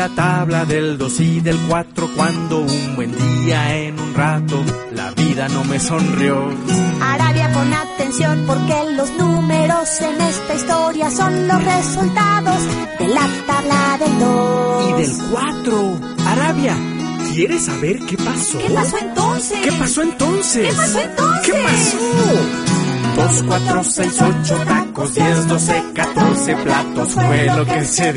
la tabla del 2 y del 4 cuando un buen día en un rato la vida no me sonrió. Arabia, pon atención porque los números en esta historia son los resultados de la tabla del 2 y del 4. Arabia, ¿quieres saber qué pasó? ¿Qué pasó entonces? ¿Qué pasó entonces? ¿Qué pasó entonces? ¿Qué pasó? 2, 4, 6, 8 tacos, 10, 12, 14 platos fue lo que se